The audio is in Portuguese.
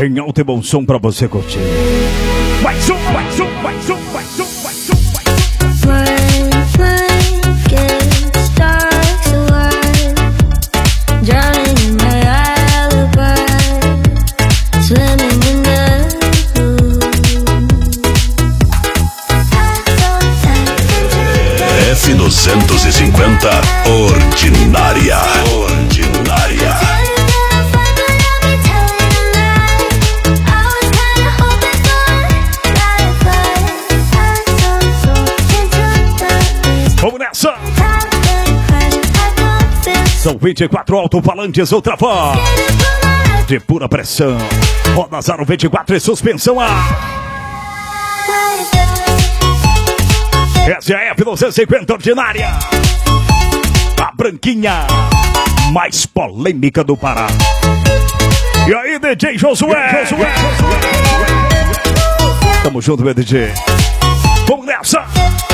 Em alto e bom som pra você curtir. Mais um. F250 Ordinária. Vamos nessa! São 24 alto-falantes ultra-voz de pura pressão. Roda 024 e suspensão A. Essa é a F250 Ordinária. A branquinha mais polêmica do Pará. E aí, DJ Josué? Tamo junto, meu DJ. Vamos nessa!